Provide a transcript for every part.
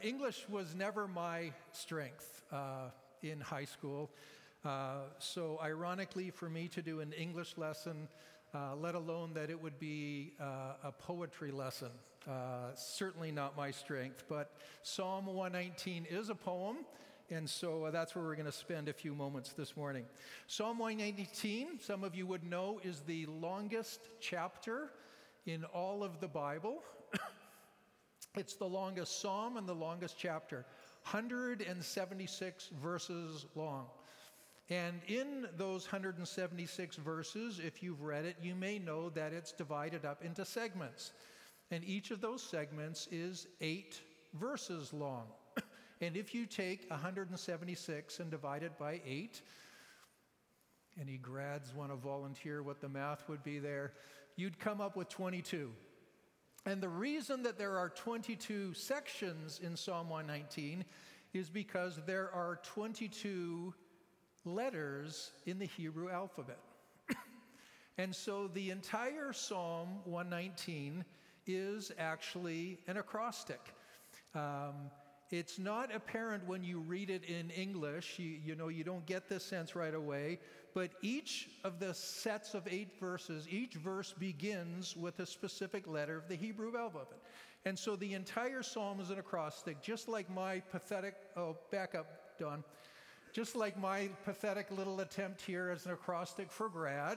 English was never my strength in high school. So ironically, for me to do an English lesson, let alone that it would be a poetry lesson, certainly not my strength. But Psalm 119 is a poem, and so that's where we're going to spend a few moments this morning. Psalm 119, some of you would know, is the longest chapter in all of the Bible. It's the longest psalm and the longest chapter, 176 verses long. And in those 176 verses, if you've read it, you may know that it's divided up into segments. And each of those segments is 8 verses long. And if you take 176 and divide it by 8, any grads want to volunteer what the math would be there, you'd come up with 22. And the reason that there are 22 sections in Psalm 119 is because there are 22 letters in the Hebrew alphabet. And so the entire Psalm 119 is actually an acrostic. It's not apparent when you read it in English. You don't get this sense right away. But each of the sets of 8 verses, each verse begins with a specific letter of the Hebrew alphabet. And so the entire psalm is an acrostic, just like my pathetic, back up, Don. Just like my pathetic little attempt here as an acrostic for grad.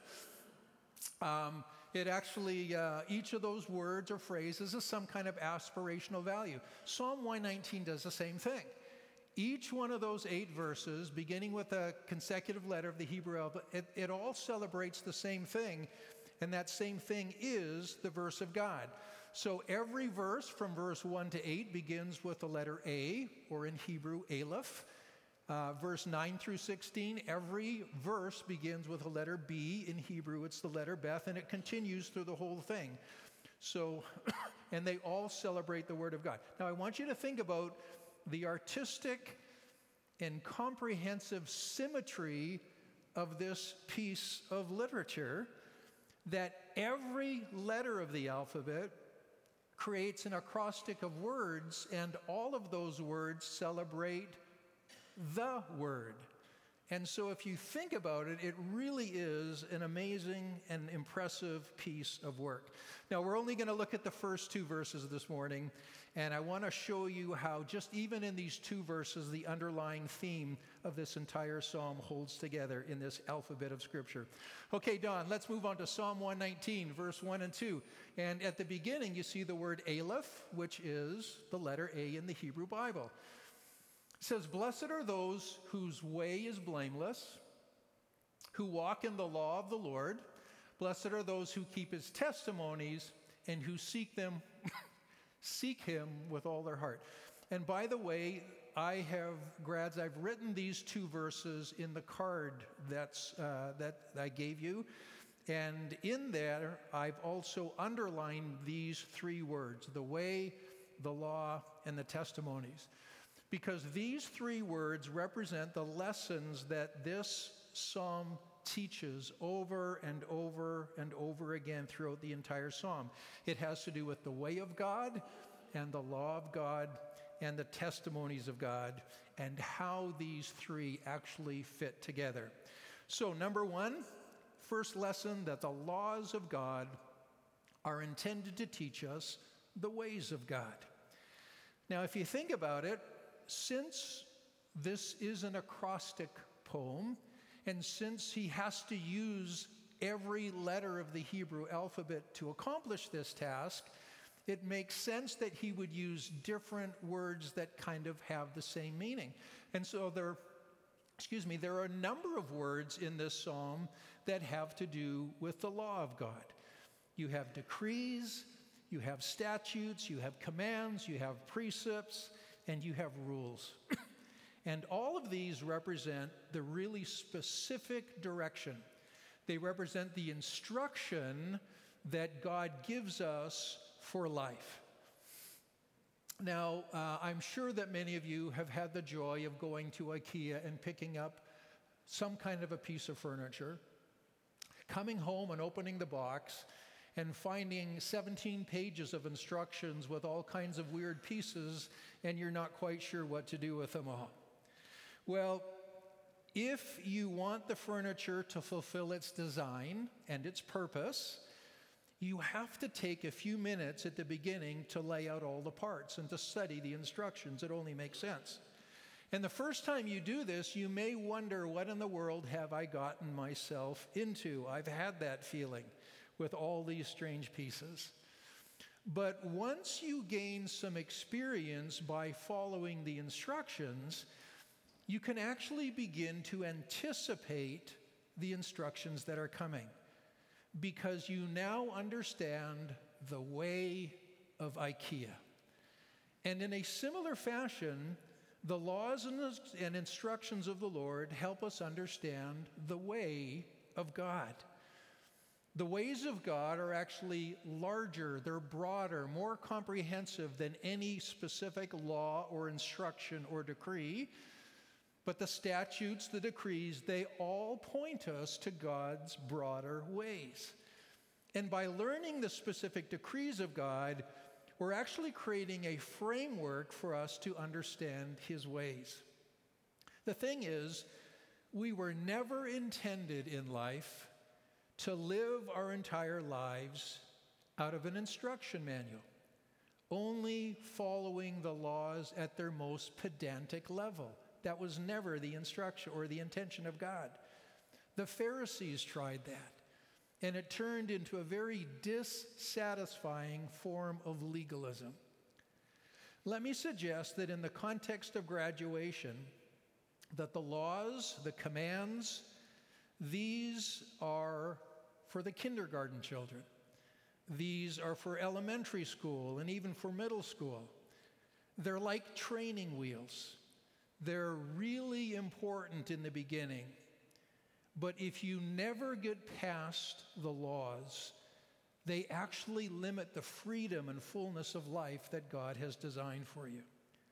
It actually, each of those words or phrases is some kind of aspirational value. Psalm 119 does the same thing. Each one of those 8 verses, beginning with a consecutive letter of the Hebrew alphabet, it all celebrates the same thing, and that same thing is the verse of God. So every verse from verse 1 to 8 begins with the letter A, or in Hebrew, Aleph. Verse 9 through 16, every verse begins with a letter B. In Hebrew, it's the letter Beth, and it continues through the whole thing. So, and they all celebrate the Word of God. Now, I want you to think about the artistic and comprehensive symmetry of this piece of literature, that every letter of the alphabet creates an acrostic of words, and all of those words celebrate the Word. And so if you think about it, it really is an amazing and impressive piece of work. Now, we're only going to look at the first 2 verses this morning, and I want to show you how just even in these 2 verses, the underlying theme of this entire psalm holds together in this alphabet of Scripture. Okay, Don, let's move on to Psalm 119, verse 1 and 2. And at the beginning, you see the word Aleph, which is the letter A in the Hebrew Bible. It says, "Blessed are those whose way is blameless, who walk in the law of the Lord. Blessed are those who keep his testimonies and who seek him with all their heart." And by the way, I've written these 2 verses in the card that I gave you. And in there, I've also underlined these 3 words: the way, the law, and the testimonies. Because these 3 words represent the lessons that this psalm teaches over and over and over again throughout the entire psalm. It has to do with the way of God and the law of God and the testimonies of God and how these 3 actually fit together. So number 1, first lesson, that the laws of God are intended to teach us the ways of God. Now, if you think about it, since this is an acrostic poem, and since he has to use every letter of the Hebrew alphabet to accomplish this task, it makes sense that he would use different words that kind of have the same meaning. And so there are a number of words in this psalm that have to do with the law of God. You have decrees, you have statutes, you have commands, you have precepts, and you have rules. And all of these represent the really specific direction. They represent the instruction that God gives us for life. Now, I'm sure that many of you have had the joy of going to IKEA and picking up some kind of a piece of furniture, coming home and opening the box, and finding 17 pages of instructions with all kinds of weird pieces, and you're not quite sure what to do with them all. Well, if you want the furniture to fulfill its design and its purpose, you have to take a few minutes at the beginning to lay out all the parts and to study the instructions. It only makes sense. And the first time you do this, you may wonder, what in the world have I gotten myself into? I've had that feeling with all these strange pieces. But once you gain some experience by following the instructions, you can actually begin to anticipate the instructions that are coming, because you now understand the way of IKEA. And in a similar fashion, the laws and instructions of the Lord help us understand the way of God. The ways of God are actually larger, they're broader, more comprehensive than any specific law or instruction or decree. But the statutes, the decrees, they all point us to God's broader ways. And by learning the specific decrees of God, we're actually creating a framework for us to understand His ways. The thing is, we were never intended in life to live our entire lives out of an instruction manual, only following the laws at their most pedantic level. That was never the instruction or the intention of God. The Pharisees tried that, and it turned into a very dissatisfying form of legalism. Let me suggest that in the context of graduation, that the laws, the commands, these are for the kindergarten children. These are for elementary school and even for middle school. They're like training wheels. They're really important in the beginning. But if you never get past the laws, they actually limit the freedom and fullness of life that God has designed for you.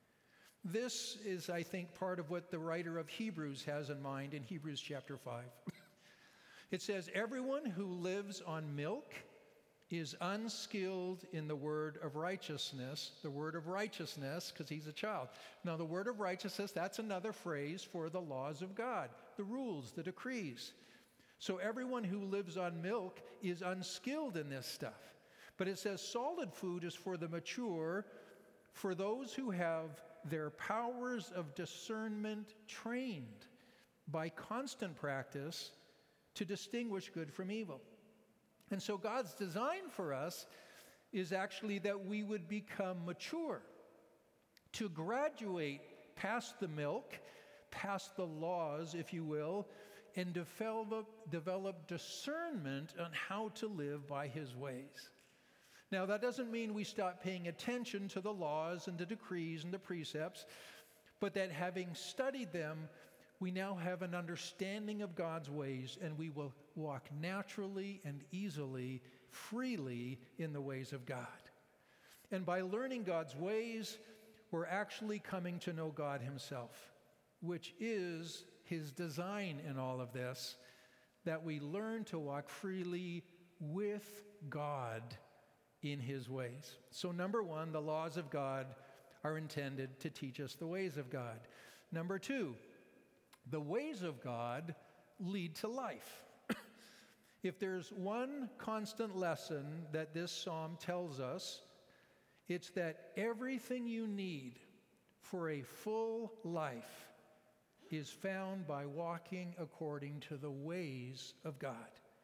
This is, I think, part of what the writer of Hebrews has in mind in Hebrews chapter 5. It says, everyone who lives on milk is unskilled in the word of righteousness. The word of righteousness, because he's a child. Now, the word of righteousness, that's another phrase for the laws of God, the rules, the decrees. So everyone who lives on milk is unskilled in this stuff. But it says solid food is for the mature, for those who have their powers of discernment trained by constant practice to distinguish good from evil. And so God's design for us is actually that we would become mature, to graduate past the milk, past the laws, if you will, and develop discernment on how to live by His ways. Now, that doesn't mean we stop paying attention to the laws and the decrees and the precepts, but that having studied them, we now have an understanding of God's ways, and we will walk naturally and easily, freely in the ways of God. And by learning God's ways, we're actually coming to know God Himself, which is His design in all of this, that we learn to walk freely with God in His ways. So number one, the laws of God are intended to teach us the ways of God. Number two, the ways of God lead to life. If there's one constant lesson that this psalm tells us, it's that everything you need for a full life is found by walking according to the ways of God.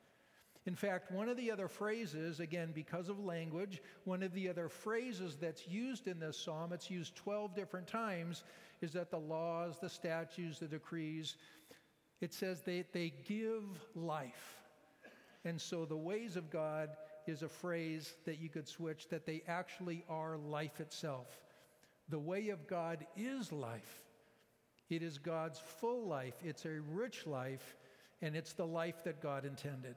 In fact, one of the other phrases, again, because of language, one of the other phrases that's used in this psalm, it's used 12 different times, is that the laws, the statutes, the decrees, it says they give life. And so the ways of God is a phrase that you could switch, that they actually are life itself. The way of God is life. It is God's full life. It's a rich life, and it's the life that God intended.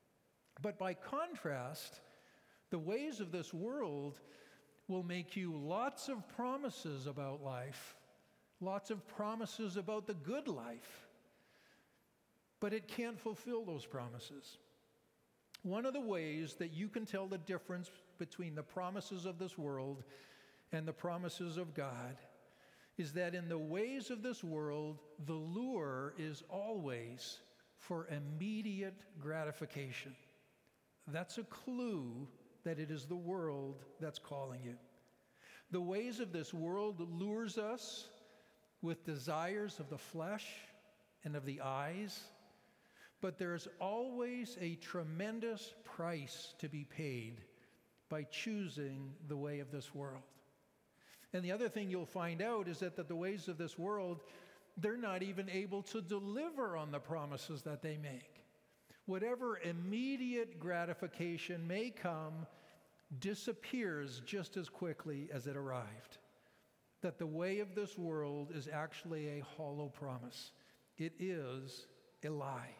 But by contrast, the ways of this world will make you lots of promises about life, lots of promises about the good life, but it can't fulfill those promises. One of the ways that you can tell the difference between the promises of this world and the promises of God is that in the ways of this world, the lure is always for immediate gratification. That's a clue that it is the world that's calling you. The ways of this world lures us with desires of the flesh and of the eyes, but there's always a tremendous price to be paid by choosing the way of this world. And the other thing you'll find out is that the ways of this world, they're not even able to deliver on the promises that they make. Whatever immediate gratification may come disappears just as quickly as it arrived. That the way of this world is actually a hollow promise. It is a lie.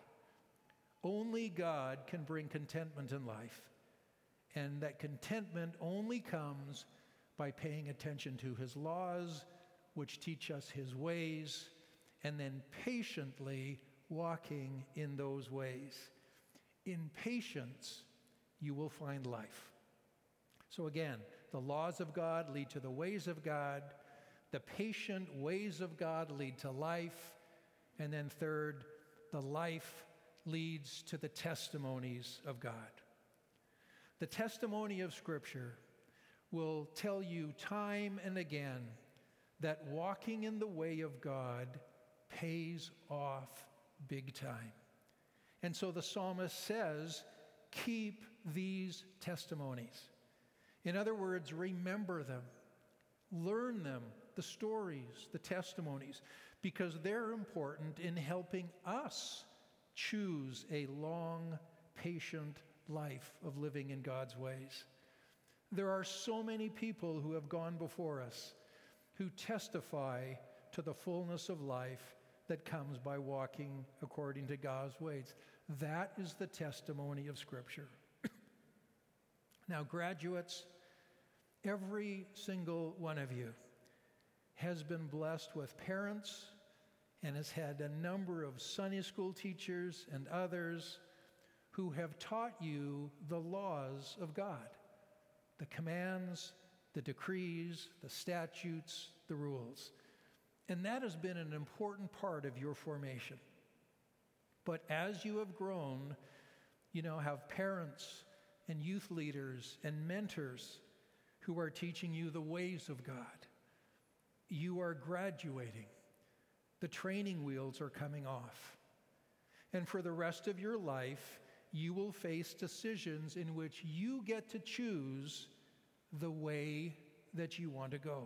Only God can bring contentment in life. And that contentment only comes by paying attention to his laws, which teach us his ways, and then patiently walking in those ways. In patience, you will find life. So again, the laws of God lead to the ways of God. The patient ways of God lead to life. And then third, the life leads to the testimonies of God. The testimony of Scripture will tell you time and again that walking in the way of God pays off big time. And so the psalmist says, keep these testimonies. In other words, remember them, learn them, the stories, the testimonies, because they're important in helping us choose a long, patient life of living in God's ways. There are so many people who have gone before us who testify to the fullness of life that comes by walking according to God's ways. That is the testimony of Scripture. Now, graduates, every single one of you has been blessed with parents and has had a number of Sunday school teachers and others who have taught you the laws of God, the commands, the decrees, the statutes, the rules. And that has been an important part of your formation. But as you have grown, you now have parents and youth leaders and mentors who are teaching you the ways of God. You are graduating. The training wheels are coming off. And for the rest of your life, you will face decisions in which you get to choose the way that you want to go.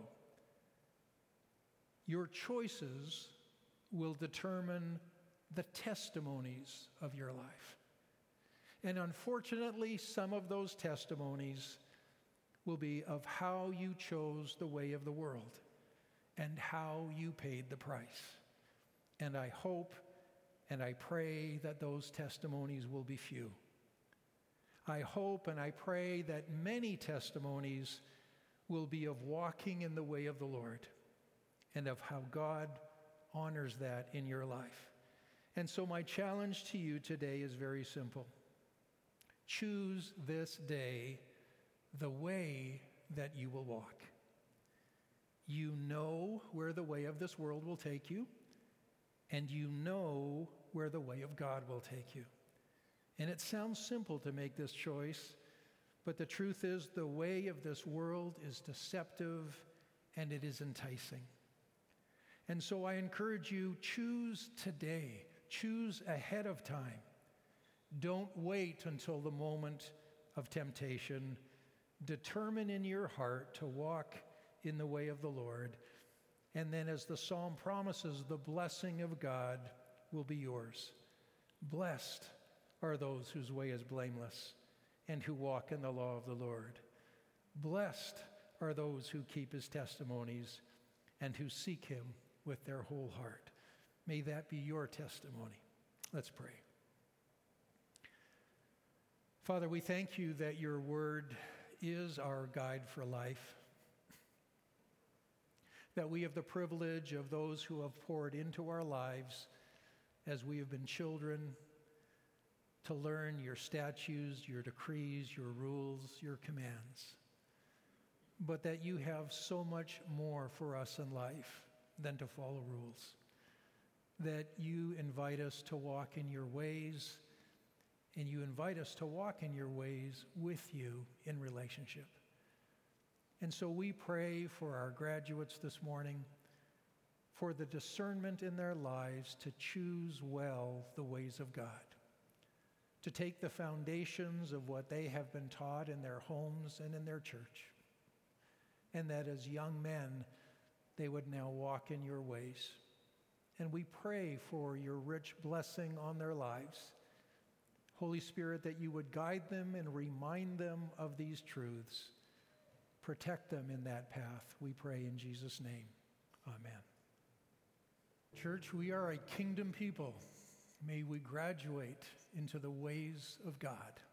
Your choices will determine the testimonies of your life. And unfortunately, some of those testimonies will be of how you chose the way of the world and how you paid the price. And I hope and I pray that those testimonies will be few. I hope and I pray that many testimonies will be of walking in the way of the Lord and of how God honors that in your life. And so my challenge to you today is very simple. Choose this day the way that you will walk. You know where the way of this world will take you, and you know where the way of God will take you. And it sounds simple to make this choice, but the truth is the way of this world is deceptive and it is enticing. And so I encourage you, choose today. Choose ahead of time. Don't wait until the moment of temptation. Determine in your heart to walk in the way of the Lord. And then as the psalm promises, the blessing of God will be yours. Blessed are those whose way is blameless and who walk in the law of the Lord. Blessed are those who keep his testimonies and who seek him with their whole heart. May that be your testimony. Let's pray. Father, we thank you that your word is our guide for life, that we have the privilege of those who have poured into our lives as we have been children, to learn your statutes, your decrees, your rules, your commands, but that you have so much more for us in life than to follow rules, that you invite us to walk in your ways, and you invite us to walk in your ways with you in relationship. And so we pray for our graduates this morning, for the discernment in their lives to choose well the ways of God, to take the foundations of what they have been taught in their homes and in their church, and that as young men, they would now walk in your ways. And we pray for your rich blessing on their lives. Holy Spirit, that you would guide them and remind them of these truths. Protect them in that path, we pray in Jesus' name. Amen. Church, we are a kingdom people. May we graduate into the ways of God.